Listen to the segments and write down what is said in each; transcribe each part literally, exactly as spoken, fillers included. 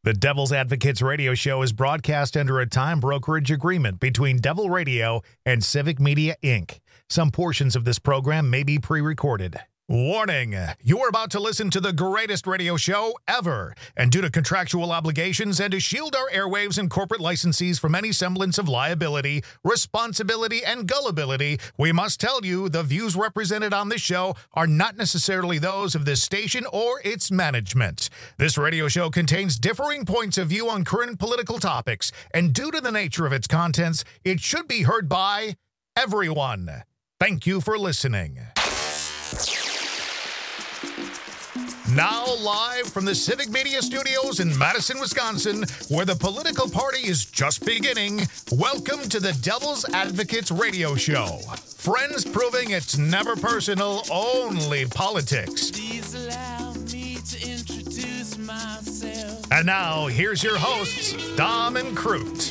The Devil's Advocates radio show is broadcast under a time brokerage agreement between Devil Radio and Civic Media, Incorporated. Some portions of this program may be pre-recorded. Warning, you are about to listen to the greatest radio show ever, and due to contractual obligations and to shield our airwaves and corporate licensees from any semblance of liability, responsibility, and gullibility, we must tell you the views represented on this show are not necessarily those of this station or its management. This radio show contains differing points of view on current political topics, and due to the nature of its contents, it should be heard by everyone. Thank you for listening. Now live from the Civic Media Studios in Madison, Wisconsin, where the political party is just beginning, welcome to the Devil's Advocates radio show. Friends proving it's never personal, only politics. Please allow me to introduce myself. And now, here's your hosts, Dom and Crute.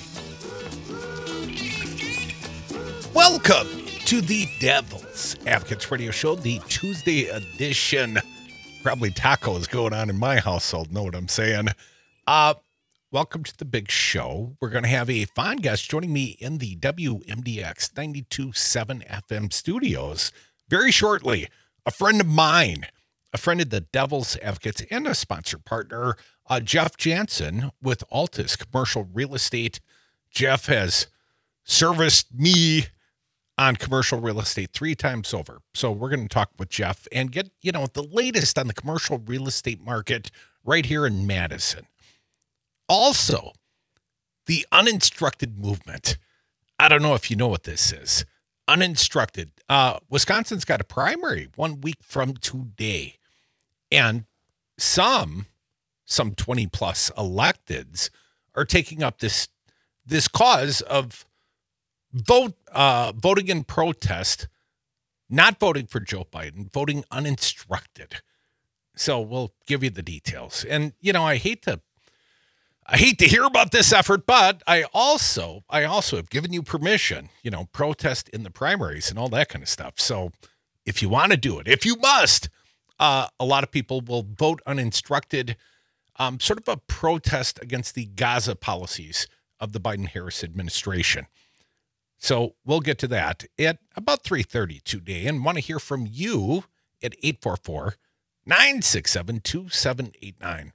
Welcome to the Devil's Advocates radio show, the Tuesday edition. Probably tacos going on in my household, know what I'm saying? Uh, welcome to the big show. We're going to have a fine guest joining me in the W M D X ninety-two point seven F M studios very shortly. A friend of mine, a friend of the Devil's Advocates and a sponsor partner, uh, Jeff Jansen with Altus Commercial Real Estate. Jeff has serviced me on commercial real estate three times over. So we're going to talk with Jeff and get, you know, the latest on the commercial real estate market right here in Madison. Also, the uninstructed movement. I don't know if you know what this is. Uninstructed. Uh, Wisconsin's got a primary one week from today. And some, some twenty plus electeds are taking up this, this cause of Vote, uh, voting in protest, not voting for Joe Biden, voting uninstructed. So we'll give you the details. And, you know, I hate to, I hate to hear about this effort, but I also, I also have given you permission, you know, protest in the primaries and all that kind of stuff. So if you want to do it, if you must, uh, a lot of people will vote uninstructed, um, sort of a protest against the Gaza policies of the Biden-Harris administration. So we'll get to that at about three thirty today and want to hear from you at eight four four, nine six seven, two seven eight nine.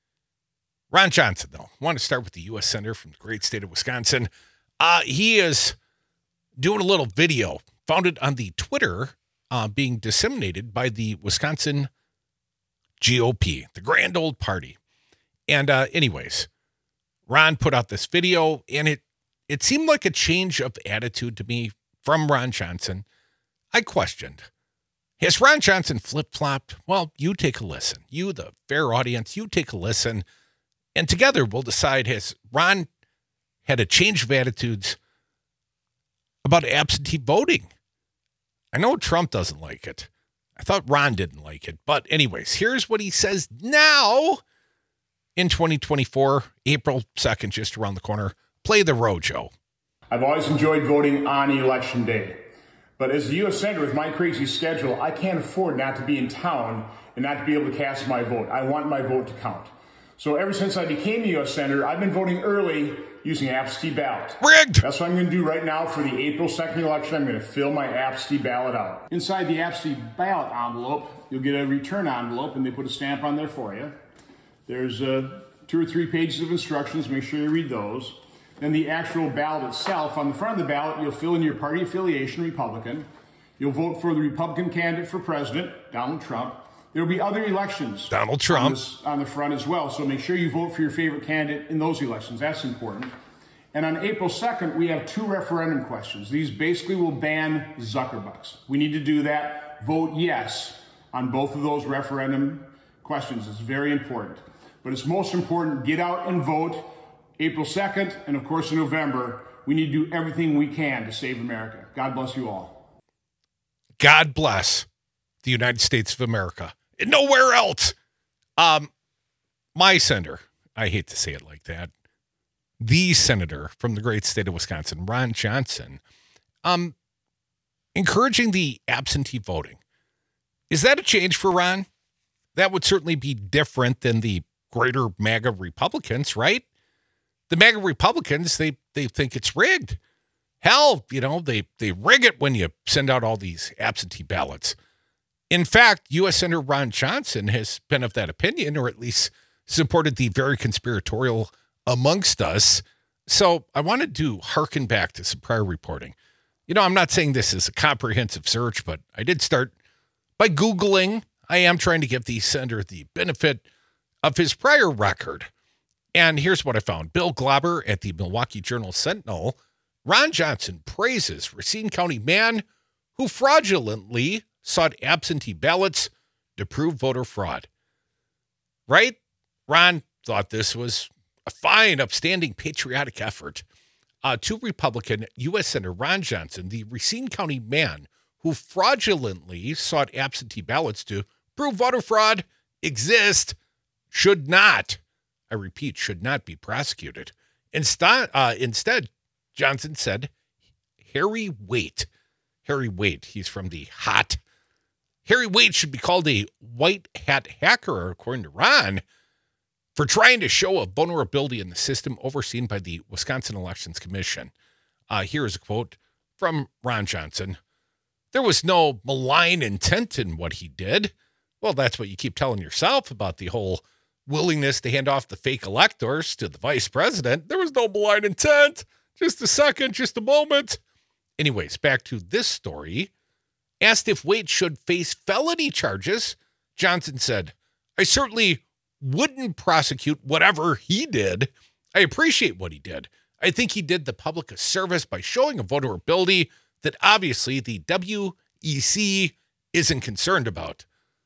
Ron Johnson, though, I want to start with the U S Senator from the great state of Wisconsin. Uh, he is doing a little video founded on the Twitter uh, being disseminated by the Wisconsin G O P, the grand old party. And uh, anyways, Ron put out this video and it It seemed like a change of attitude to me from Ron Johnson. I questioned, has Ron Johnson flip-flopped? Well, you take a listen. You, the fair audience, you take a listen. And together we'll decide, has Ron had a change of attitudes about absentee voting? I know Trump doesn't like it. I thought Ron didn't like it. But anyways, here's what he says now in twenty twenty-four, April second, just around the corner. Play the rojo. I've always enjoyed voting on election day. But as a U S Senator with my crazy schedule, I can't afford not to be in town and not to be able to cast my vote. I want my vote to count. So ever since I became a U S Senator, I've been voting early using absentee ballot. Rigged! That's what I'm going to do right now for the April second election. I'm going to fill my absentee ballot out. Inside the absentee ballot envelope, you'll get a return envelope, and they put a stamp on there for you. There's uh, two or three pages of instructions. Make sure you read those. Then the actual ballot itself, on the front of the ballot, you'll fill in your party affiliation, Republican. You'll vote for the Republican candidate for president, Donald Trump. There will be other elections Donald Trump on, this, on the front as well, so make sure you vote for your favorite candidate in those elections. That's important. And on April second, we have two referendum questions. These basically will ban Zuckerbucks. We need to do that. Vote yes on both of those referendum questions. It's very important. But it's most important, get out and vote. April second, and of course in November, we need to do everything we can to save America. God bless you all. God bless the United States of America. And nowhere else. Um, my senator, I hate to say it like that, the senator from the great state of Wisconsin, Ron Johnson, um, encouraging the absentee voting. Is that a change for Ron? That would certainly be different than the greater MAGA Republicans, right? The MAGA Republicans, they they think it's rigged. Hell, you know, they, they rig it when you send out all these absentee ballots. In fact, U S Senator Ron Johnson has been of that opinion, or at least supported the very conspiratorial amongst us. So I wanted to hearken back to some prior reporting. You know, I'm not saying this is a comprehensive search, but I did start by Googling. I am trying to give the senator the benefit of his prior record. And here's what I found. Bill Glauber at the Milwaukee Journal-Sentinel. Ron Johnson praises Racine County man who fraudulently sought absentee ballots to prove voter fraud. Right? Ron thought this was a fine, upstanding, patriotic effort. Uh, to Republican U S Senator Ron Johnson, the Racine County man who fraudulently sought absentee ballots to prove voter fraud exist should not, I repeat, should not be prosecuted. Instead, uh, instead, Johnson said, Harry Waite, Harry Waite, he's from the hot, Harry Waite should be called a white hat hacker, according to Ron, for trying to show a vulnerability in the system overseen by the Wisconsin Elections Commission. Uh, here is a quote from Ron Johnson. There was no malign intent in what he did. Well, that's what you keep telling yourself about the whole willingness to hand off the fake electors to the vice president. There was no malign intent. Just a second, just a moment. Anyways, back to this story. Asked if Waite should face felony charges, Johnson said, I certainly wouldn't prosecute whatever he did. I appreciate what he did. I think he did the public a service by showing a vulnerability that obviously the W E C isn't concerned about.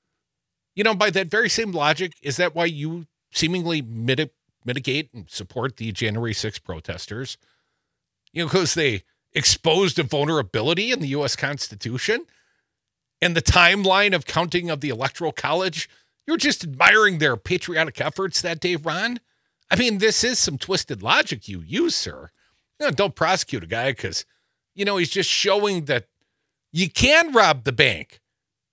You know, by that very same logic, is that why you seemingly mit- mitigate and support the January sixth protesters? You know, because they exposed a vulnerability in the U S Constitution and the timeline of counting of the Electoral College. You're just admiring their patriotic efforts that day, Ron. I mean, this is some twisted logic you use, sir. You know, don't prosecute a guy because, you know, he's just showing that you can rob the bank.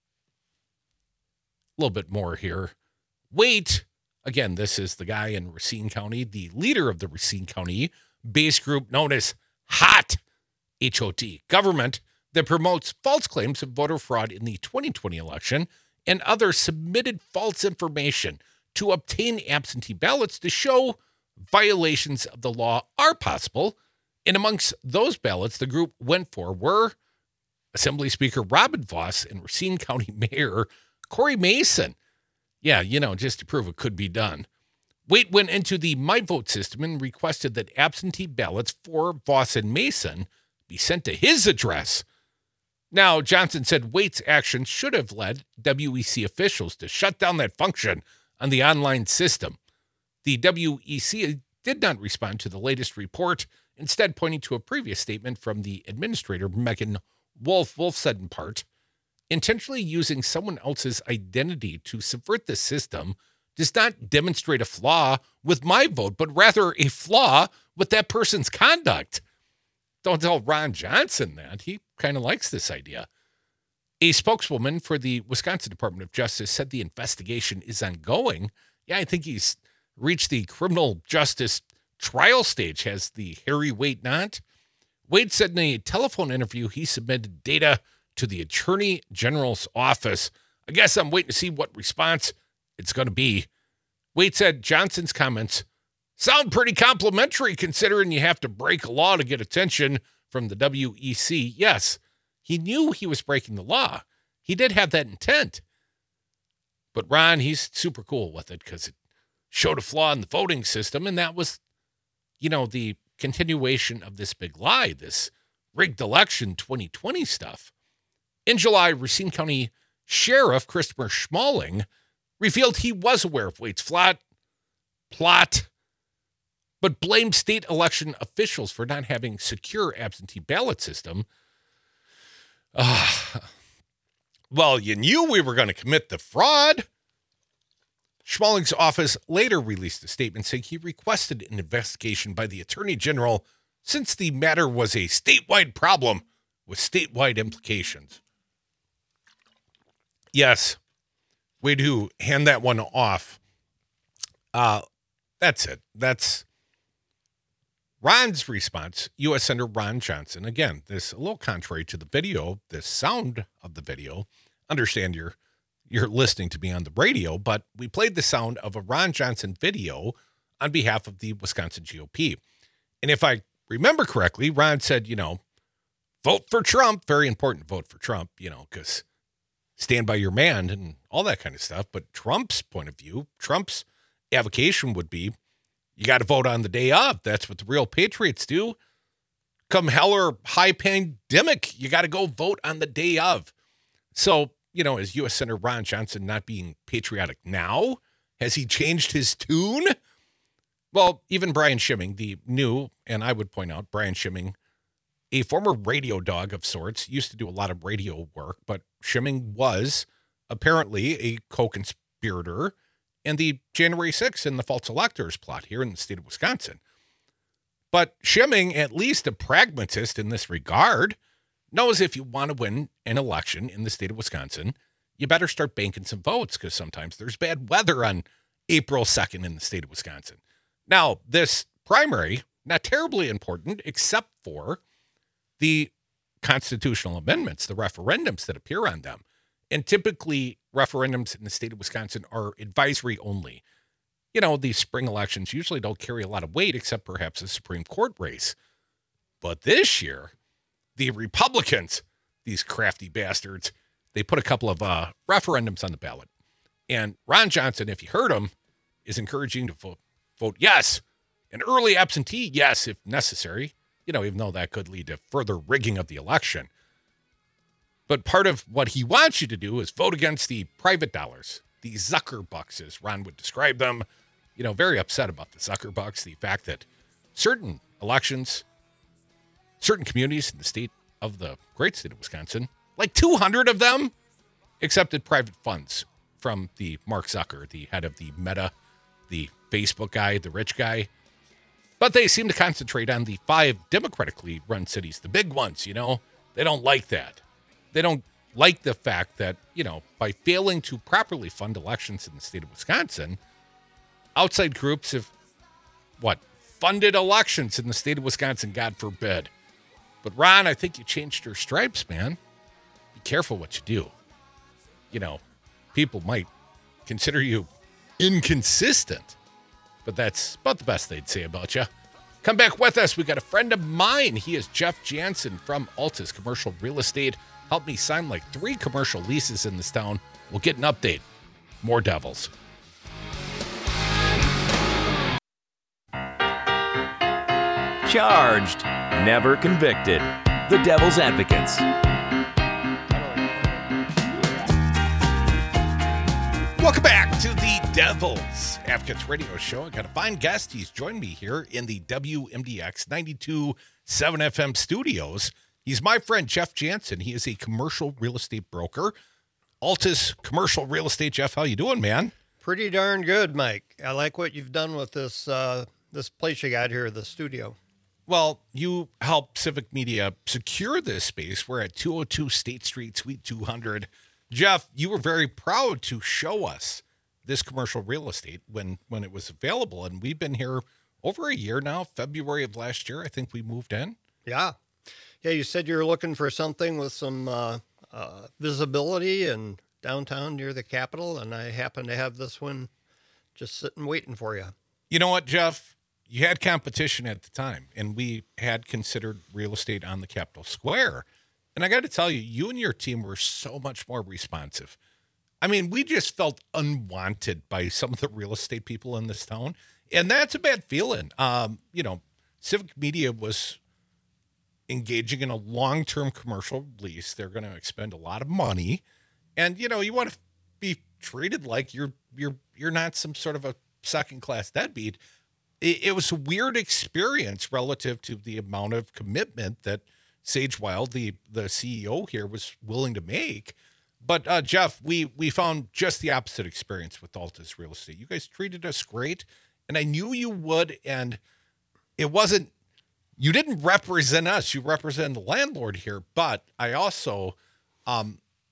A little bit more here. Waite, again, this is the guy in Racine County, the leader of the Racine County base group known as HOT, H O T, government that promotes false claims of voter fraud in the twenty twenty election and other submitted false information to obtain absentee ballots to show violations of the law are possible. And amongst those ballots the group went for were Assembly Speaker Robin Vos and Racine County Mayor Corey Mason. Yeah, you know, just to prove it could be done. Waite went into the My Vote system and requested that absentee ballots for Vos and Mason be sent to his address. Now, Johnson said Waite's actions should have led W E C officials to shut down that function on the online system. The W E C did not respond to the latest report, instead pointing to a previous statement from the administrator, Megan Wolf. Wolf said in part, intentionally using someone else's identity to subvert the system does not demonstrate a flaw with my vote, but rather a flaw with that person's conduct. Don't tell Ron Johnson that. He kind of likes this idea. A spokeswoman for the Wisconsin Department of Justice said the investigation is ongoing. Yeah, I think he's reached the criminal justice trial stage, has the Harry Waite not. Waite said in a telephone interview he submitted data to the Attorney General's office. I guess I'm waiting to see what response it's going to be. Waite said Johnson's comments sound pretty complimentary considering you have to break a law to get attention from the W E C. Yes, he knew he was breaking the law. He did have that intent. But Ron, he's super cool with it because it showed a flaw in the voting system, and that was, you know, the continuation of this big lie, this rigged election twenty twenty stuff. In July, Racine County Sheriff Christopher Schmalling revealed he was aware of Waite's flat plot, but blamed state election officials for not having secure absentee ballot system. Uh, well, you knew we were going to commit the fraud. Schmalling's office later released a statement saying he requested an investigation by the Attorney General since the matter was a statewide problem with statewide implications. Yes, way to hand that one off. Uh, that's it. That's Ron's response. U S Senator Ron Johnson. Again, this a little contrary to the video, the sound of the video. Understand you're you're listening to me on the radio, but we played the sound of a Ron Johnson video on behalf of the Wisconsin G O P. And if I remember correctly, Ron said, you know, vote for Trump. Very important, vote for Trump, you know, because stand by your man and all that kind of stuff. But Trump's point of view, Trump's avocation would be, you got to vote on the day of. That's what the real patriots do. Come hell or high pandemic, you got to go vote on the day of. So, you know, is U S Senator Ron Johnson not being patriotic now? Has he changed his tune? Well, even Brian Schimming, the new, and I would point out, Brian Schimming, a former radio dog of sorts, used to do a lot of radio work, but Schimming was apparently a co-conspirator in the January sixth and the false electors plot here in the state of Wisconsin. But Schimming, at least a pragmatist in this regard, knows if you want to win an election in the state of Wisconsin, you better start banking some votes because sometimes there's bad weather on April second in the state of Wisconsin. Now, this primary, not terribly important, except for the constitutional amendments, the referendums that appear on them. And typically, referendums in the state of Wisconsin are advisory only. You know, these spring elections usually don't carry a lot of weight, except perhaps a Supreme Court race. But this year, the Republicans, these crafty bastards, they put a couple of uh, referendums on the ballot. And Ron Johnson, if you heard him, is encouraging to vote, vote yes. An early absentee, yes, if necessary. You know, even though that could lead to further rigging of the election. But part of what he wants you to do is vote against the private dollars, the Zuckerbucks, as Ron would describe them. You know, very upset about the Zuckerbucks, the fact that certain elections, certain communities in the state of the great state of Wisconsin, like two hundred of them, accepted private funds from the Mark Zucker, the head of the Meta, the Facebook guy, the rich guy. But they seem to concentrate on the five democratically run cities, the big ones, you know. They don't like that. They don't like the fact that, you know, by failing to properly fund elections in the state of Wisconsin, outside groups have, what, funded elections in the state of Wisconsin, God forbid. But Ron, I think you changed your stripes, man. Be careful what you do. You know, people might consider you inconsistent, but that's about the best they'd say about you. Come back with us. We got a friend of mine. He is Jeff Jansen from Altus Commercial Real Estate. Helped me sign like three commercial leases in this town. We'll get an update. More Devils. Charged, never convicted. The Devil's Advocates. Welcome back to the Devil's Advocates Radio Show. I got a fine guest. He's joined me here in the W M D X ninety-two point seven F M studios. He's my friend, Jeff Jansen. He is a commercial real estate broker. Altus Commercial Real Estate. Jeff, how you doing, man? Pretty darn good, Mike. I like what you've done with this uh, this place you got here, the studio. Well, you helped Civic Media secure this space. We're at two oh two State Street, Suite two hundred. Jeff, you were very proud to show us this commercial real estate when, when it was available, and we've been here over a year now. February of last year, I think we moved in. Yeah. Yeah, you said you were looking for something with some uh, uh, visibility and downtown near the Capitol, and I happen to have this one just sitting waiting for you. You know what, Jeff? You had competition at the time, and we had considered real estate on the Capitol Square. And I got to tell you, you and your team were so much more responsive. I mean, we just felt unwanted by some of the real estate people in this town, and that's a bad feeling. Um, you know, Civic Media was engaging in a long-term commercial lease. They're going to expend a lot of money, and you know, you want to be treated like you're you're you're not some sort of a second-class deadbeat. It, it was a weird experience relative to the amount of commitment that Sage Wild, the the C E O here, was willing to make. But uh, Jeff, we we found just the opposite experience with Altus Real Estate. You guys treated us great, and I knew you would. And it wasn't. You didn't represent us. You represent the landlord here. But I also, um,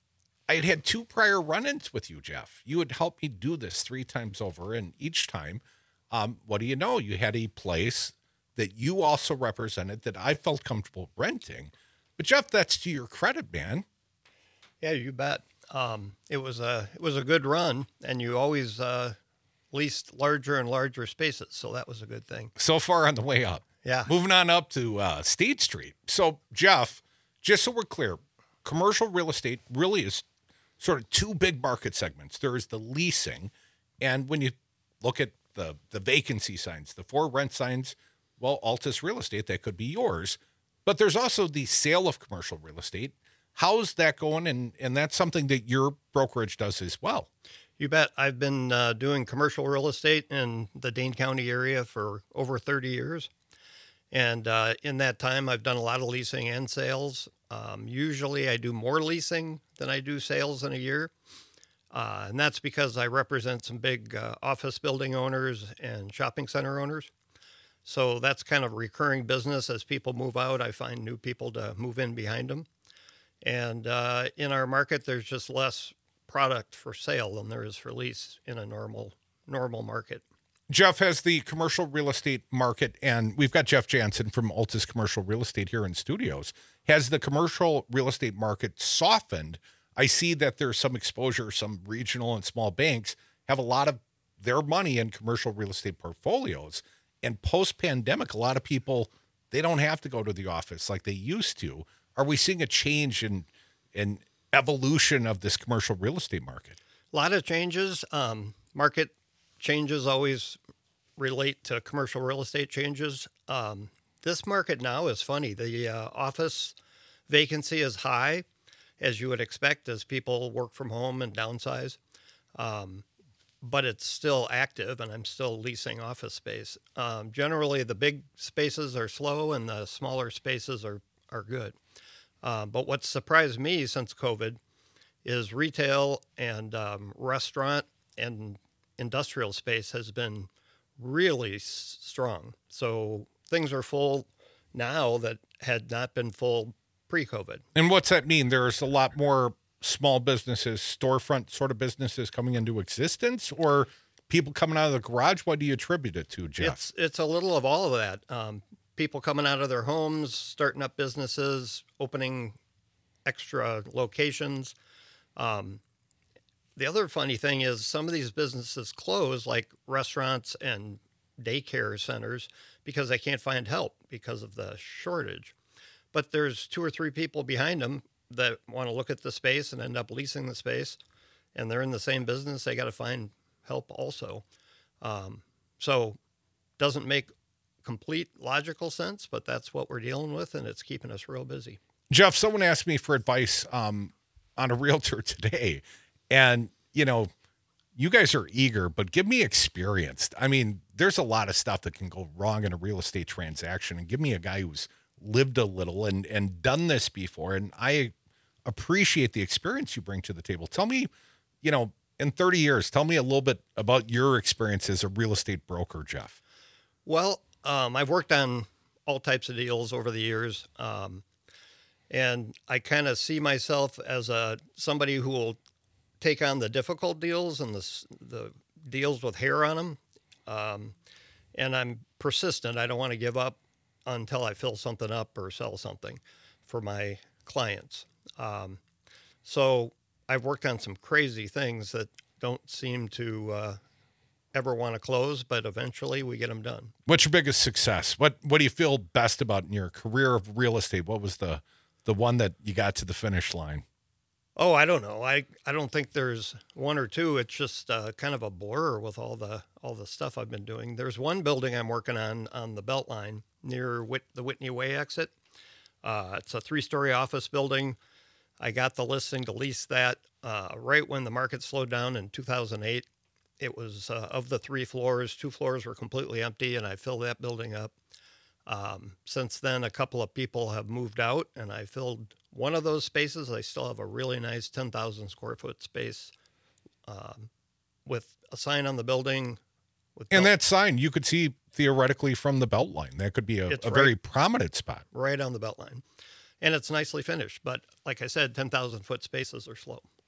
I had had two prior run-ins with you, Jeff. You had helped me do this three times over, and each time, um, what do you know? You had a place that you also represented that I felt comfortable renting. But Jeff, that's to your credit, man. Yeah, you bet. Um, it was a it was a good run, and you always uh, leased larger and larger spaces, so that was a good thing. So far on the way up. Yeah. Moving on up to uh, State Street. So, Jeff, just so we're clear, commercial real estate really is sort of two big market segments. There is the leasing, and when you look at the the vacancy signs, the for rent signs, well, Altus Real Estate, that could be yours. But there's also the sale of commercial real estate. How's that going? And and that's something that your brokerage does as well. You bet. I've been uh, doing commercial real estate in the Dane County area for over thirty years. And uh, in that time, I've done a lot of leasing and sales. Um, usually I do more leasing than I do sales in a year. Uh, and that's because I represent some big uh, office building owners and shopping center owners. So that's kind of recurring business. As people move out, I find new people to move in behind them. And uh, in our market, there's just less product for sale than there is for lease in a normal normal market. Jeff has the commercial real estate market, and we've got Jeff Jansen from Altus Commercial Real Estate here in studios. Has the commercial real estate market softened? I see that there's some exposure. Some regional and small banks have a lot of their money in commercial real estate portfolios. And post-pandemic, a lot of people, they don't have to go to the office like they used to. Are we seeing a change in in evolution of this commercial real estate market? A lot of changes. Um, market changes always relate to commercial real estate changes. Um, this market now is funny. The uh, office vacancy is high, as you would expect, as people work from home and downsize. Um, but it's still active, and I'm still leasing office space. Um, generally, the big spaces are slow, and the smaller spaces are, are good. Uh, but what surprised me since COVID is retail and um, restaurant and industrial space has been really s- strong. So things are full now that had not been full pre-COVID. And what's that mean? There's a lot more small businesses, storefront sort of businesses coming into existence, or people coming out of the garage? What do you attribute it to, Jeff? It's it's a little of all of that. Um, people coming out of their homes, starting up businesses, opening extra locations. Um, the other funny thing is some of these businesses close, like restaurants and daycare centers, because they can't find help because of the shortage. But there's two or three people behind them that want to look at the space and end up leasing the space, and they're in the same business. They got to find help also. Um, so doesn't make complete logical sense, but that's what we're dealing with, and it's keeping us real busy. Jeff, someone asked me for advice um, on a realtor today, and, you know, you guys are eager, but give me experienced. I mean, there's a lot of stuff that can go wrong in a real estate transaction, and give me a guy who's lived a little and, and done this before. And I appreciate the experience you bring to the table. Tell me, you know, in thirty years, tell me a little bit about your experience as a real estate broker, Jeff. Well, um, I've worked on all types of deals over the years. Um, and I kind of see myself as a, somebody who will take on the difficult deals and the, the deals with hair on them. Um, and I'm persistent. I don't want to give up until I fill something up or sell something for my clients. Um, so I've worked on some crazy things that don't seem to uh, ever want to close, but eventually we get them done. What's your biggest success? What What do you feel best about in your career of real estate? What was the the one that you got to the finish line? Oh, I don't know. I, I don't think there's one or two. It's just uh, kind of a blur with all the all the stuff I've been doing. There's one building I'm working on on the Beltline near Whit, the Whitney Way exit. Uh, it's a three-story office building. I got the listing to lease that uh, right when the market slowed down in two thousand eight. It was uh, of the three floors, two floors were completely empty, and I filled that building up. Um, since then, a couple of people have moved out, and I filled one of those spaces. I still have a really nice ten thousand square foot space um, with a sign on the building. With And belt- that sign you could see theoretically from the Beltline. That could be a, It's a right- very prominent spot. right on the Beltline. And it's nicely finished. But like I said, ten thousand foot spaces are slow.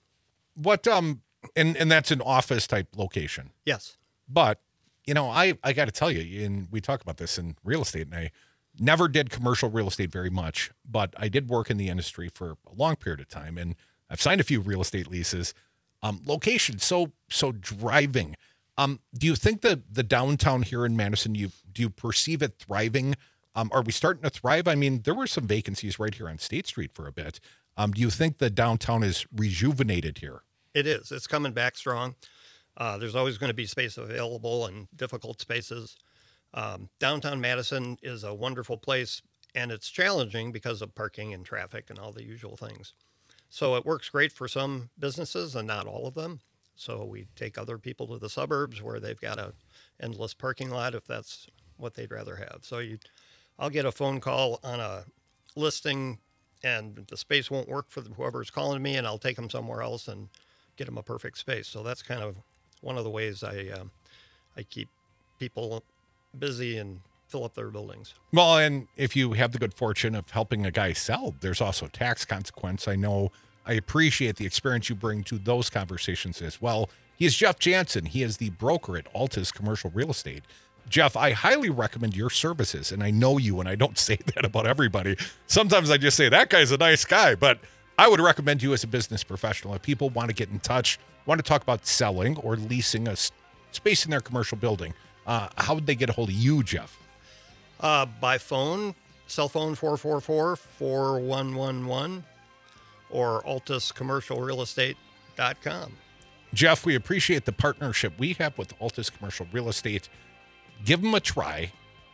What, um, and, and that's an office type location. Yes. But, you know, I, I got to tell you, and we talk about this in real estate, and I never did commercial real estate very much, but I did work in the industry for a long period of time, and I've signed a few real estate leases. Um, location, so so driving. Um, do you think that the downtown here in Madison, you do you perceive it thriving? Um, are we starting to thrive? I mean, there were some vacancies right here on State Street for a bit. Um, do you think the downtown is rejuvenated here? It is. It's coming back strong. Uh, there's always going to be space available and difficult spaces. Um, downtown Madison is a wonderful place, and it's challenging because of parking and traffic and all the usual things. So it works great for some businesses and not all of them. So we take other people to the suburbs where they've got a endless parking lot if that's what they'd rather have. So you, I'll get a phone call on a listing and the space won't work for whoever's calling me, and I'll take them somewhere else and get them a perfect space. So that's kind of one of the ways I um, I keep people busy and fill up their buildings. Well, and if you have the good fortune of helping a guy sell, there's also a tax consequence. I know I appreciate the experience you bring to those conversations as well. He is Jeff Jansen. He is the broker at Altus Commercial Real Estate. Jeff, I highly recommend your services, and I know you, and I don't say that about everybody. Sometimes I just say, that guy's a nice guy, but I would recommend you as a business professional. If people want to get in touch, want to talk about selling or leasing a space in their commercial building, uh, how would they get a hold of you, Jeff? Uh, by phone, cell phone four four four, four one one one, or altus commercial real estate dot com. Jeff, we appreciate the partnership we have with Altus Commercial Real Estate. Give them a try.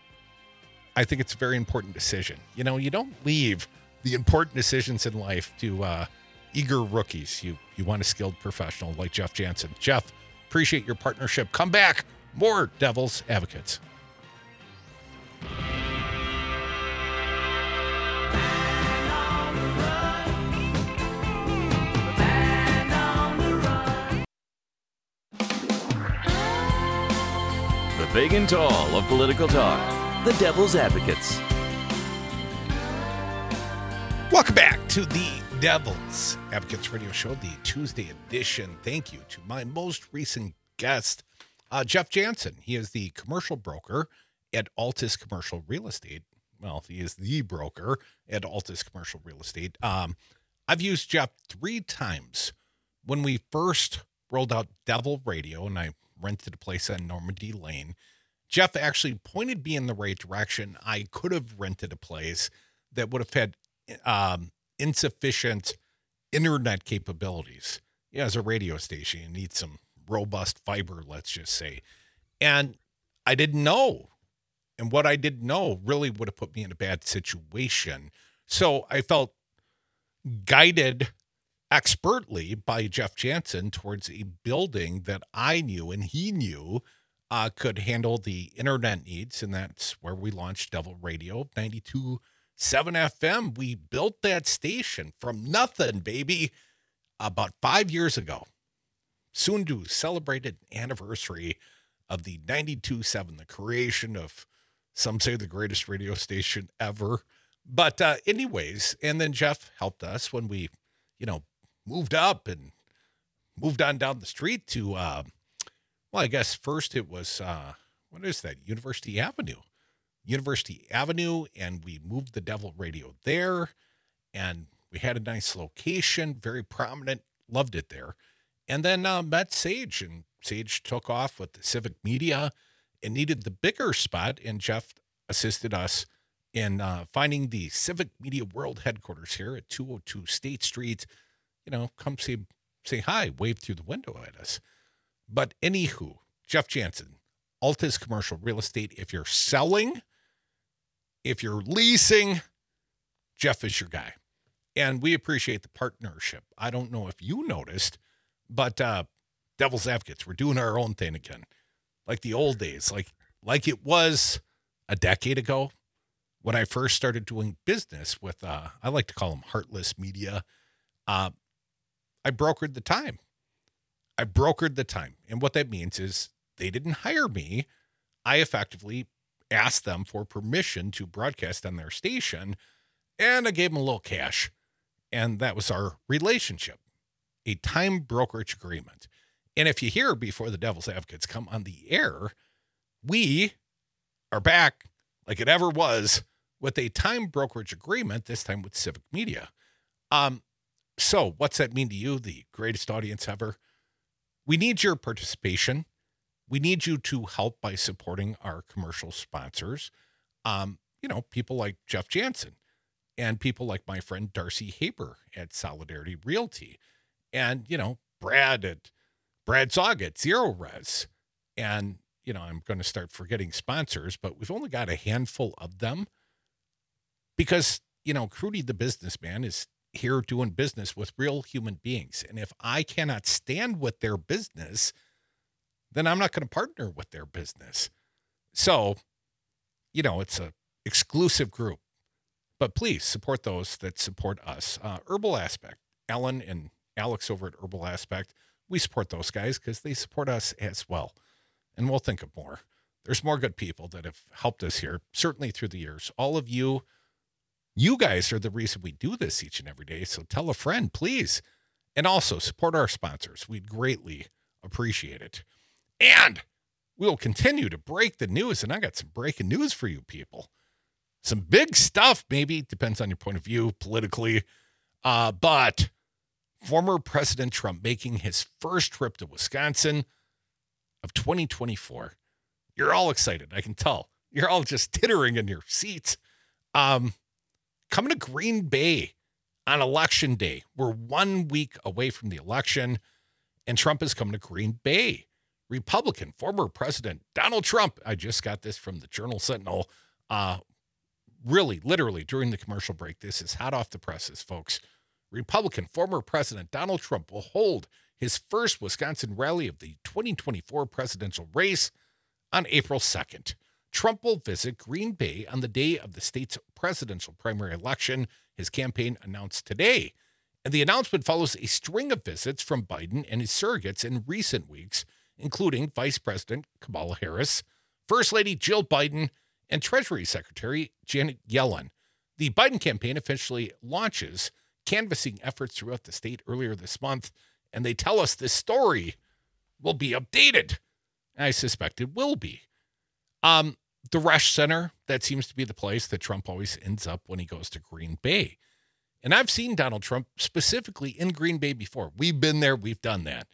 I think it's a very important decision. You know, you don't leave the important decisions in life to uh, eager rookies. You you want a skilled professional like Jeff Jansen. Jeff, appreciate your partnership. Come back. More Devil's Advocates. The big and tall of political talk. The Devil's Advocates. Welcome back to the Devil's Advocates Radio Show, the Tuesday edition. Thank you to my most recent guest, uh, Jeff Jansen. He is the commercial broker at Altus Commercial Real Estate. Well, he is the broker at Altus Commercial Real Estate. Um, I've used Jeff three times. When we first rolled out Devil Radio and I rented a place on Normandy Lane, Jeff actually pointed me in the right direction. I could have rented a place that would have had um, insufficient internet capabilities. Yeah, as a radio station, you need some robust fiber, let's just say. And I didn't know. And what I didn't know really would have put me in a bad situation. So I felt guided expertly by Jeff Jansen towards a building that I knew and he knew uh, could handle the internet needs. And that's where we launched Devil Radio, ninety-two point seven F M. We built that station from nothing, baby, about five years ago. Soon to celebrate an anniversary of the ninety-two point seven, the creation of, some say, the greatest radio station ever. But uh, anyways, and then Jeff helped us when we, you know, moved up and moved on down the street to, uh, well, I guess first it was, uh, what is that, University Avenue. University Avenue, and we moved the Devil Radio there, and we had a nice location, very prominent, loved it there. And then uh, met Sage, and Sage took off with the Civic Media and needed the bigger spot, and Jeff assisted us in uh, finding the Civic Media World headquarters here at two oh two State Street. You know, come say, say hi, wave through the window at us. But anywho, Jeff Jansen, Altus Commercial Real Estate. If you're selling, if you're leasing, Jeff is your guy. And we appreciate the partnership. I don't know if you noticed, but uh, Devil's Advocates, we're doing our own thing again. Like the old days, like like it was a decade ago when I first started doing business with, uh, I like to call them Heartless Media. Uh, I brokered the time. I brokered the time. And what that means is they didn't hire me. I effectively asked them for permission to broadcast on their station, and I gave them a little cash. And that was our relationship. a time brokerage agreement. And if you hear before the Devil's Advocates come on the air, we are back like it ever was with a time brokerage agreement, this time with Civic Media. Um, so what's that mean to you, the greatest audience ever? We need your participation. We need you to help by supporting our commercial sponsors. Um, you know, people like Jeff Jansen and people like my friend Darcy Haber at Solidarity Realty, and, you know, Brad at Brad Zog at Zero Res. And, you know, I'm going to start forgetting sponsors, but we've only got a handful of them because, you know, Crudy the businessman is here doing business with real human beings. And if I cannot stand with their business, then I'm not going to partner with their business. So, you know, it's a exclusive group, but please support those that support us. Uh, Herbal Aspect, Ellen and Alex over at Herbal Aspect, we support those guys because they support us as well. And we'll think of more. There's more good people that have helped us here, certainly through the years. All of you, you guys are the reason we do this each and every day. So tell a friend, please. And also support our sponsors. We'd greatly appreciate it. And we will continue to break the news. And I got some breaking news for you people. Some big stuff, maybe. Depends on your point of view politically. Uh, but former President Trump making his first trip to Wisconsin of twenty twenty-four. You're all excited. I can tell. You're all just tittering in your seats. Um, coming to Green Bay on election day. We're one week away from the election, and Trump is coming to Green Bay. Republican former President Donald Trump. I just got this from the Journal Sentinel. Uh, really, literally during the commercial break. This is hot off the presses, folks. Republican former President Donald Trump will hold his first Wisconsin rally of the twenty twenty-four presidential race on April second. Trump will visit Green Bay on the day of the state's presidential primary election, his campaign announced today. And the announcement follows a string of visits from Biden and his surrogates in recent weeks, including Vice President Kamala Harris, First Lady Jill Biden, and Treasury Secretary Janet Yellen. The Biden campaign officially launches canvassing efforts throughout the state earlier this month, and they tell us this story will be updated. I suspect it will be. Um, the Resch Center, that seems to be the place that Trump always ends up when he goes to Green Bay. And I've seen Donald Trump specifically in Green Bay before. We've been there. We've done that.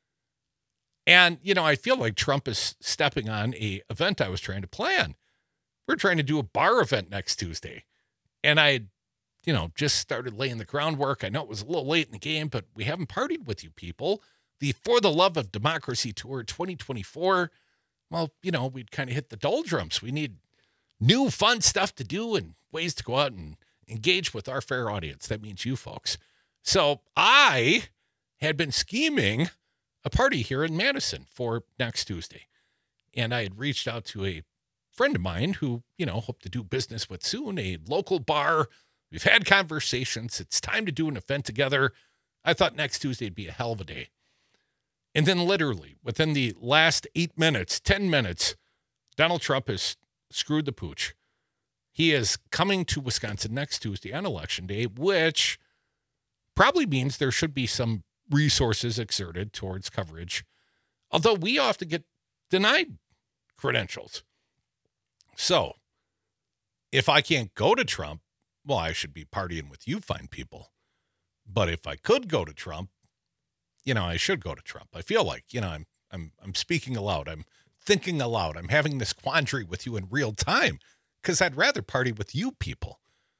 And, you know, I feel like Trump is stepping on a event I was trying to plan. We're trying to do a bar event next Tuesday. And I, you know, just started laying the groundwork. I know it was a little late in the game, but we haven't partied with you people. The For the Love of Democracy Tour twenty twenty-four, well, you know, we'd kind of hit the doldrums. We need new fun stuff to do and ways to go out and engage with our fair audience. That means you folks. So I had been scheming a party here in Madison for next Tuesday. And I had reached out to a friend of mine who, you know, hope to do business with soon, a local bar. We've had conversations. It's time to do an event together. I thought next Tuesday would be a hell of a day. And then literally within the last eight minutes, ten minutes, Donald Trump has screwed the pooch. He is coming to Wisconsin next Tuesday on election day, which probably means there should be some resources exerted towards coverage, although we often get denied credentials. So if I can't go to Trump, well, I should be partying with you fine people. But if I could go to Trump, you know, I should go to Trump. I feel like, you know, I'm I'm I'm speaking aloud. I'm thinking aloud. I'm having this quandary with you in real time because I'd rather party with you people.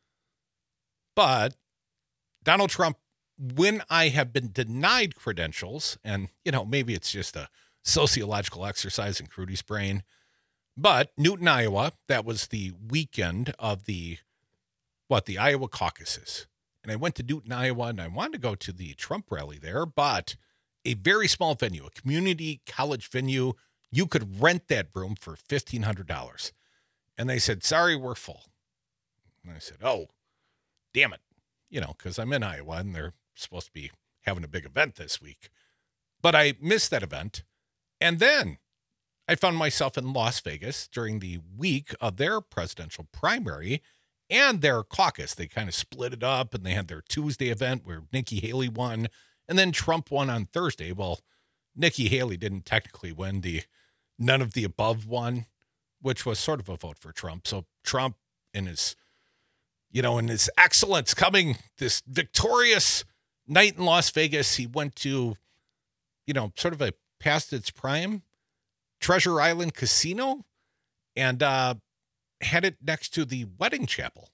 But Donald Trump, when I have been denied credentials, and, you know, maybe it's just a sociological exercise in Crudy's brain, but Newton, Iowa, that was the weekend of the, what, the Iowa caucuses. And I went to Newton, Iowa, and I wanted to go to the Trump rally there, but a very small venue, a community college venue, you could rent that room for fifteen hundred dollars. And they said, sorry, we're full. And I said, oh, damn it. You know, because I'm in Iowa, and they're supposed to be having a big event this week. But I missed that event. And then I found myself in Las Vegas during the week of their presidential primary and their caucus. They kind of split it up, and they had their Tuesday event where Nikki Haley won, And then Trump won on Thursday. Well, Nikki Haley didn't technically win. The none of the above won, which was sort of a vote for Trump. So Trump in his, you know, in his excellence coming this victorious night in Las Vegas, he went to, you know, sort of a past its prime Treasure Island Casino and uh, had it next to the wedding chapel.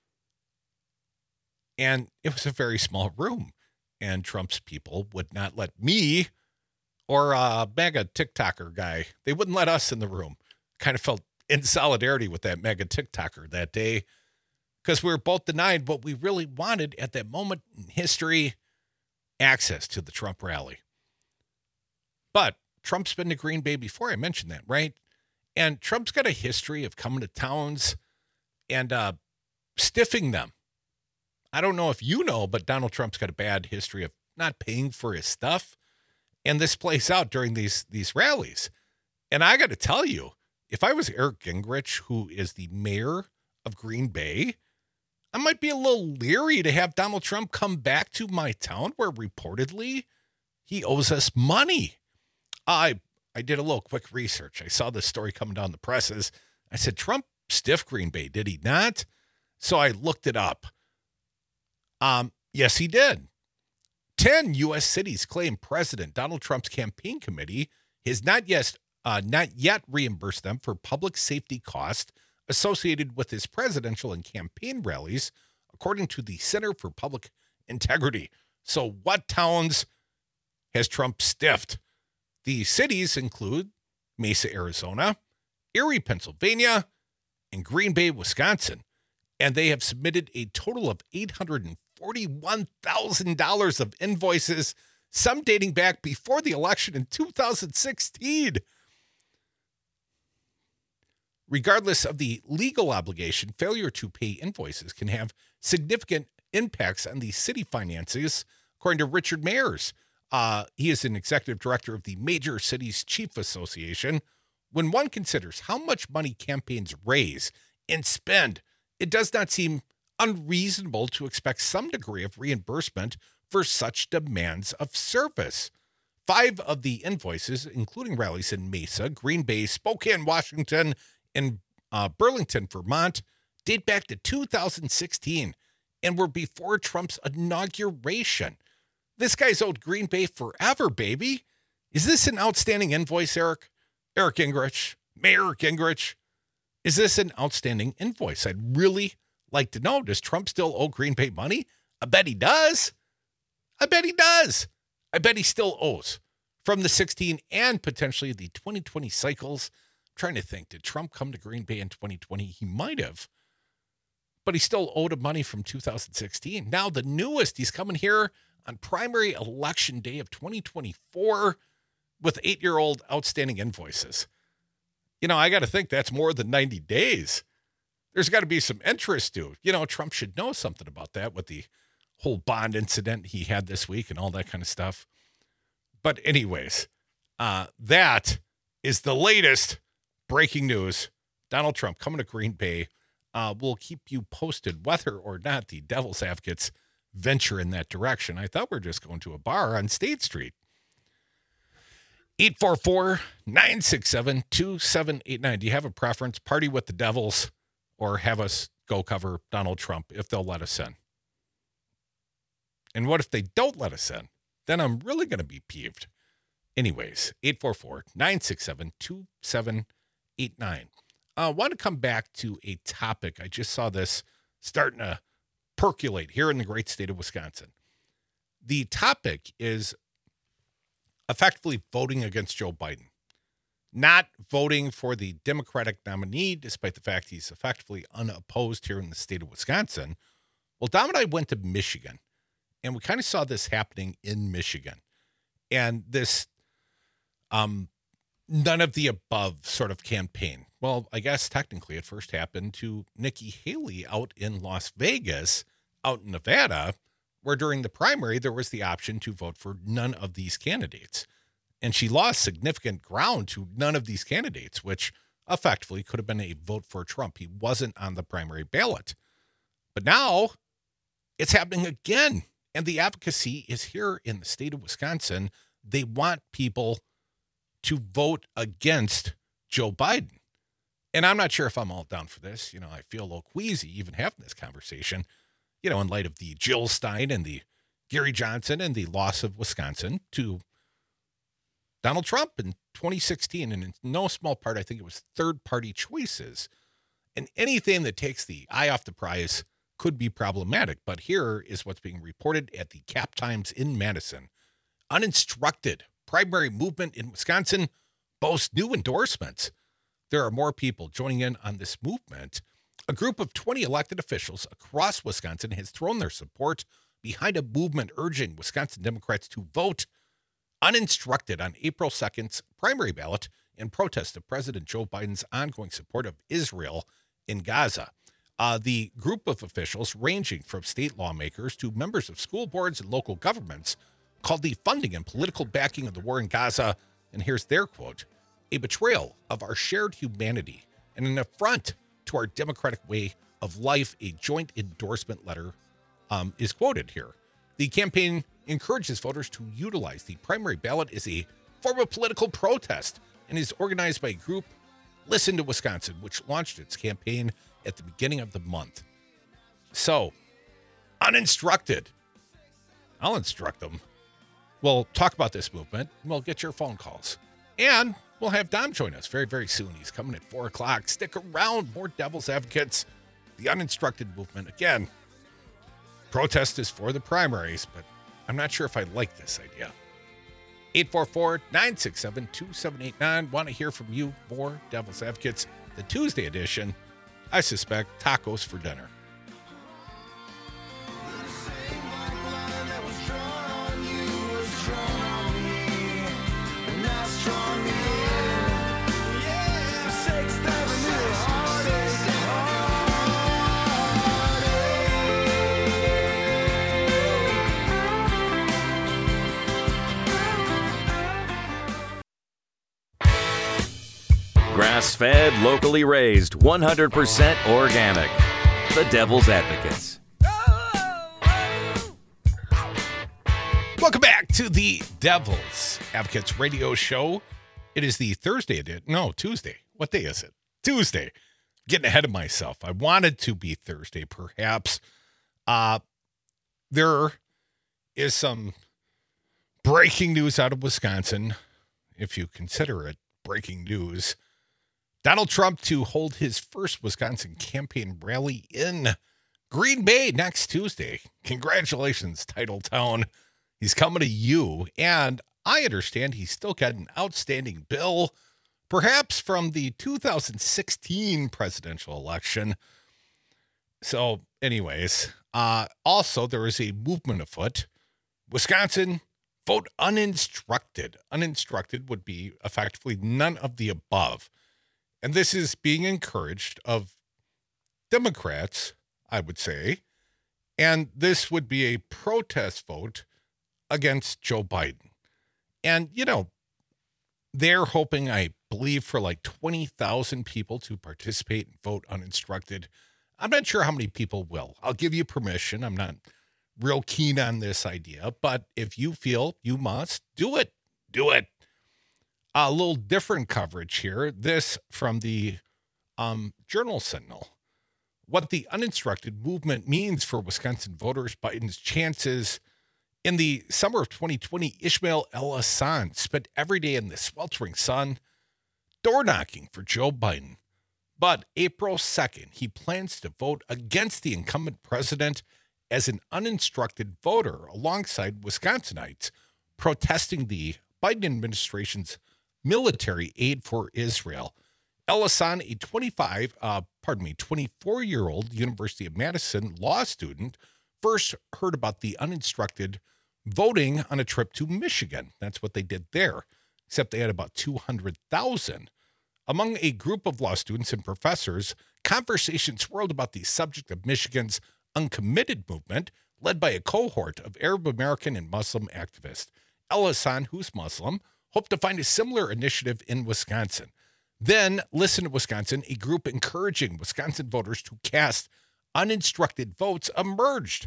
And it was a very small room. And Trump's people would not let me or a mega TikToker guy, they wouldn't let us in the room. Kind of felt in solidarity with that mega TikToker that day because we were both denied what we really wanted at that moment in history, access to the Trump rally. But Trump's been to Green Bay before. I mentioned that, right? And Trump's got a history of coming to towns and uh, stiffing them. I don't know if you know, but Donald Trump's got a bad history of not paying for his stuff. And this plays out during these, these rallies. And I got to tell you, if I was Eric Gingrich, who is the mayor of Green Bay, I might be a little leery to have Donald Trump come back to my town where reportedly he owes us money. I I did a little quick research. I saw this story coming down the presses. I said, Trump stiffed Green Bay, did he not? So I looked it up. Um, yes, he did. Ten U S cities claim President Donald Trump's campaign committee has not yet, uh, not yet reimbursed them for public safety costs associated with his presidential and campaign rallies, according to the Center for Public Integrity. So what towns has Trump stiffed? The cities include Mesa, Arizona, Erie, Pennsylvania, and Green Bay, Wisconsin. And they have submitted a total of eight hundred forty-one thousand dollars of invoices, some dating back before the election in two thousand sixteen. Regardless of the legal obligation, failure to pay invoices can have significant impacts on the city finances, according to Richard Mayers. Uh, he is an executive director of the Major Cities Chief Association. When one considers how much money campaigns raise and spend, it does not seem unreasonable to expect some degree of reimbursement for such demands of service. Five of the invoices, including rallies in Mesa, Green Bay, Spokane, Washington, and uh, Burlington, Vermont, date back to two thousand sixteen and were before Trump's inauguration. This guy's owed Green Bay forever, baby. Is this an outstanding invoice, Eric? Eric Gingrich, Mayor Gingrich? Is this an outstanding invoice? I'd really like to know. Does Trump still owe Green Bay money? I bet he does. I bet he does. I bet he still owes from the sixteen and potentially the twenty twenty cycles. I'm trying to think, did Trump come to Green Bay in twenty twenty? He might have, but he still owed him money from two thousand sixteen. Now the newest, he's coming here on primary election day of twenty twenty-four with eight-year-old outstanding invoices. You know, I got to think that's more than ninety days. There's got to be some interest to it. You know, Trump should know something about that with the whole bond incident he had this week and all that kind of stuff. But anyways, uh, that is the latest breaking news. Donald Trump coming to Green Bay. Uh, we'll keep you posted whether or not the Devil's Advocates venture in that direction. I thought we were just going to a bar on State Street. eight four four, nine six seven, two seven eight nine. Do you have a preference? Party with the Devils or have us go cover Donald Trump if they'll let us in? And what if they don't let us in? Then I'm really going to be peeved. Anyways, eight four four, nine six seven, two seven eight nine. I uh, want to come back to a topic. I just saw this starting to percolate here in the great state of Wisconsin. The topic is effectively voting against Joe Biden, not voting for the Democratic nominee, despite the fact he's effectively unopposed here in the state of Wisconsin. Well, Dom and I went to Michigan, and we kind of saw this happening in Michigan. And this um, none of the above sort of campaign. Well, I guess technically it first happened to Nikki Haley out in Las Vegas, out in Nevada, where during the primary, there was the option to vote for none of these candidates. And she lost significant ground to none of these candidates, which effectively could have been a vote for Trump. He wasn't on the primary ballot. But now it's happening again And the advocacy is here in the state of Wisconsin. They want people to vote against Joe Biden. And I'm not sure if I'm all down for this. You know, I feel a little queasy even having this conversation, you know, in light of the Jill Stein and the Gary Johnson and the loss of Wisconsin to Donald Trump in twenty sixteen. And in no small part, I think it was third-party choices. And anything that takes the eye off the prize could be problematic. But here is what's being reported at the Cap Times in Madison. Uninstructed primary movement in Wisconsin boasts new endorsements. There are more people joining in on this movement. A group of twenty elected officials across Wisconsin has thrown their support behind a movement urging Wisconsin Democrats to vote uninstructed on April second's primary ballot in protest of President Joe Biden's ongoing support of Israel in Gaza. Uh, the group of officials, ranging from state lawmakers to members of school boards and local governments, called the funding and political backing of the war in Gaza, and here's their quote, a betrayal of our shared humanity and an affront to our democratic way of life. A joint endorsement letter um, is quoted here. The campaign encourages voters to utilize the primary ballot as a form of political protest and is organized by a group, Listen to Wisconsin, which launched its campaign at the beginning of the month. So, uninstructed. I'll instruct them. We'll talk about this movement. We'll get your phone calls. And we'll have Don join us very, very soon. He's coming at four o'clock. Stick around. More Devil's Advocates. The uninstructed movement. Again, protest is for the primaries, but I'm not sure if I like this idea. eight four four, nine six seven, two seven eight nine. Want to hear from you. More Devil's Advocates. The Tuesday edition. I suspect tacos for dinner. Grass-fed, locally raised, one hundred percent organic. The Devil's Advocates. Welcome back to the Devil's Advocates radio show. It is the Thursday edition. No, Tuesday. What day is it? Tuesday. Getting ahead of myself. I wanted to be Thursday, perhaps. Uh, there is some breaking news out of Wisconsin, if you consider it breaking news. Donald Trump to hold his first Wisconsin campaign rally in Green Bay next Tuesday. Congratulations, Titletown. He's coming to you. And I understand he's still got an outstanding bill, perhaps from the two thousand sixteen presidential election. So anyways, uh, also there is a movement afoot. Wisconsin, vote uninstructed. Uninstructed would be effectively none of the above. And this is being encouraged of Democrats, I would say. And this would be a protest vote against Joe Biden. And, you know, they're hoping, I believe, for like twenty thousand people to participate and vote uninstructed. I'm not sure how many people will. I'll give you permission. I'm not real keen on this idea, but if you feel you must, do it. Do it. A little different coverage here. This from the um, Journal Sentinel. What the uninstructed movement means for Wisconsin voters, Biden's chances. In the summer of twenty twenty, Ishmael El-Hassan spent every day in the sweltering sun, door knocking for Joe Biden. But April second, he plans to vote against the incumbent president as an uninstructed voter alongside Wisconsinites protesting the Biden administration's military aid for Israel. El-Hassan, a twenty-five, uh, pardon me, twenty-four-year-old University of Madison law student, first heard about the uninstructed voting on a trip to Michigan. That's what they did there, except they had about two hundred thousand. Among a group of law students and professors, conversation swirled about the subject of Michigan's uncommitted movement, led by a cohort of Arab American and Muslim activists. El-Hassan, who's Muslim, hoped to find a similar initiative in Wisconsin. Then, Listen to Wisconsin, a group encouraging Wisconsin voters to cast uninstructed votes, emerged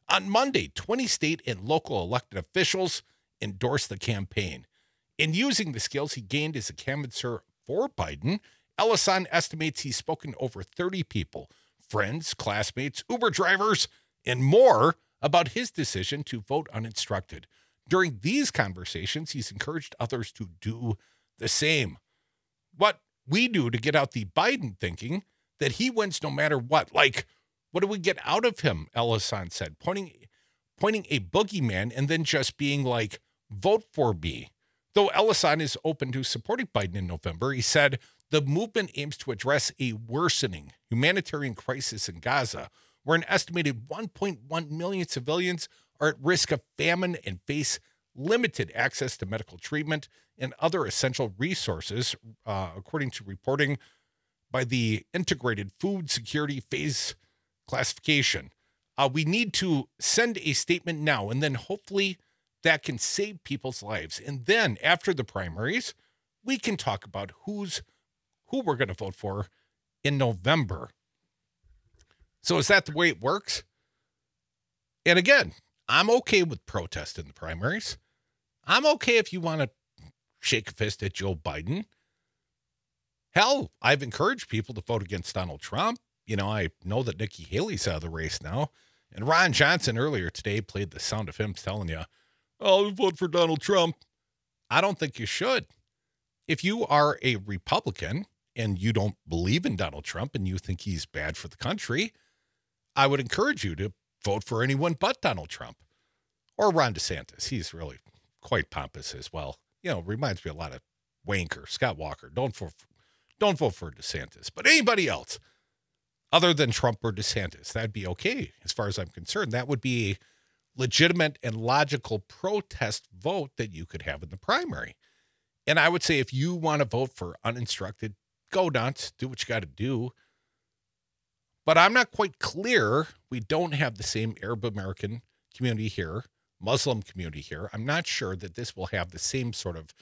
On Monday, twenty state and local elected officials endorsed the campaign. In using the skills he gained as a canvasser for Biden, Ellison estimates he's spoken to over thirty people, friends, classmates, Uber drivers, and more about his decision to vote uninstructed. During these conversations, he's encouraged others to do the same. What we do to get out the Biden thinking that he wins no matter what. Like, what do we get out of him, Ellison said, pointing, pointing a boogeyman and then just being like, vote for me. Though Ellison is open to supporting Biden in November, he said the movement aims to address a worsening humanitarian crisis in Gaza, where an estimated one point one million civilians are at risk of famine and face limited access to medical treatment and other essential resources, uh, according to reporting by the Integrated Food Security Phase Classification. Uh, we need to send a statement now, and then hopefully that can save people's lives. And then after the primaries, we can talk about who's who we're going to vote for in November. So is that the way it works? And again, I'm okay with protest in the primaries. I'm okay if you want to shake a fist at Joe Biden. Hell, I've encouraged people to vote against Donald Trump. You know, I know that Nikki Haley's out of the race now. And Ron Johnson earlier today played the sound of him telling you, oh, I'll vote for Donald Trump. I don't think you should. If you are a Republican and you don't believe in Donald Trump and you think he's bad for the country, I would encourage you to vote for anyone but Donald Trump or Ron DeSantis. He's really quite pompous as well. You know, reminds me a lot of Wanker, Scott Walker. Don't vote for, don't vote for DeSantis. But anybody else other than Trump or DeSantis, that'd be okay as far as I'm concerned. That would be a legitimate and logical protest vote that you could have in the primary. And I would say if you want to vote for uninstructed, go nuts, do what you got to do. But I'm not quite clear. We don't have the same Arab American community here, Muslim community here. I'm not sure that this will have the same sort of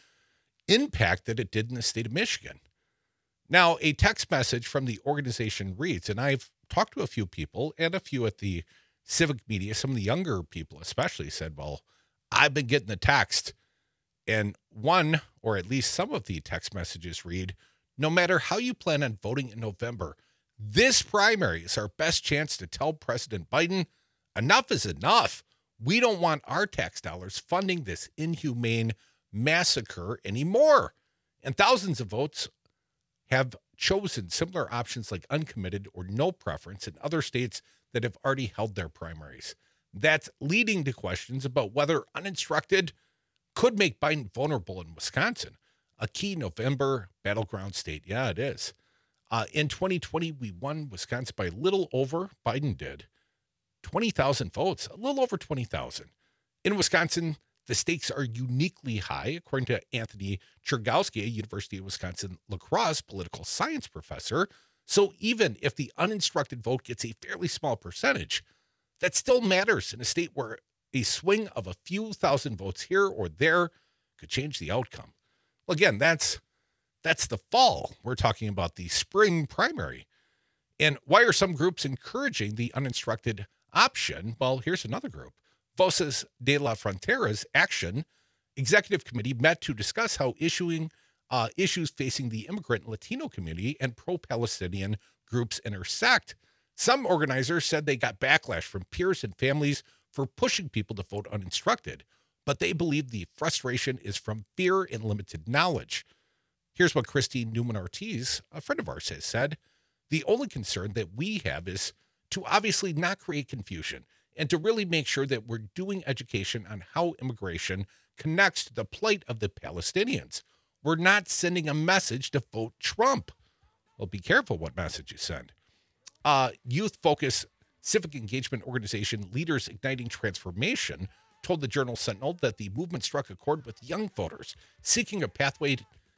impact that it did in the state of Michigan. Now, a text message from the organization reads, and I've talked to a few people and a few at the civic media, some of the younger people especially said, well, I've been getting the text. And one, or at least some of the text messages read, no matter how you plan on voting in November, this primary is our best chance to tell President Biden, enough is enough. We don't want our tax dollars funding this inhumane massacre anymore. And thousands of votes have chosen similar options like uncommitted or no preference in other states that have already held their primaries. That's leading to questions about whether uninstructed could make Biden vulnerable in Wisconsin, a key November battleground state. Yeah, it is. Uh, in twenty twenty, we won Wisconsin by a little over, Biden did, twenty thousand votes, a little over twenty thousand. In Wisconsin, the stakes are uniquely high, according to Anthony Chergowski, a University of Wisconsin La Crosse political science professor. So even if the uninstructed vote gets a fairly small percentage, that still matters in a state where a swing of a few thousand votes here or there could change the outcome. Well, again, that's that's the fall. We're talking about the spring primary. And why are some groups encouraging the uninstructed option? Well, here's another group. Voces de la Frontera's Action Executive Committee met to discuss how issuing uh, issues facing the immigrant and Latino community and pro-Palestinian groups intersect. Some organizers said they got backlash from peers and families for pushing people to vote uninstructed, but they believe the frustration is from fear and limited knowledge. Here's what Christine Newman-Ortiz, a friend of ours, has said. The only concern that we have is to obviously not create confusion and to really make sure that we're doing education on how immigration connects to the plight of the Palestinians. We're not sending a message to vote Trump. Well, be careful what message you send. Uh, youth-focused civic engagement organization Leaders Igniting Transformation told the Journal Sentinel that the movement struck a chord with young voters seeking a pathway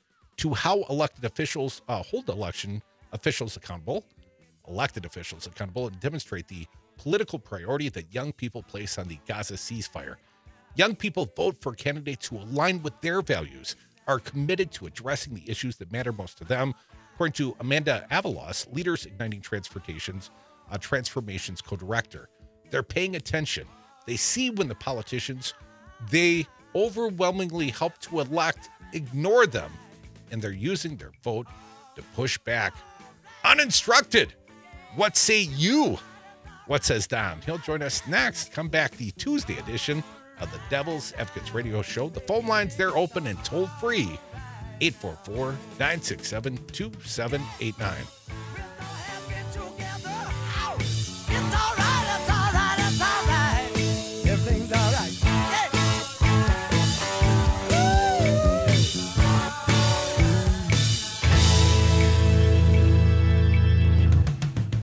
to how elected officials uh, hold election officials accountable, elected officials accountable, and demonstrate the political priority that young people place on the Gaza ceasefire. Young people vote for candidates who align with their values, are committed to addressing the issues that matter most to them, according to Amanda Avalos, Leaders Igniting Transportation's uh, Transformations co-director. They're paying attention. They see when the politicians they overwhelmingly help to elect ignore them, and they're using their vote to push back. Uninstructed. What say you? What says Don? He'll join us next. Come back the Tuesday edition of the Devil's Advocates Radio Show. The phone lines, they're open and toll free. eight four four, nine six seven, two seven eight nine.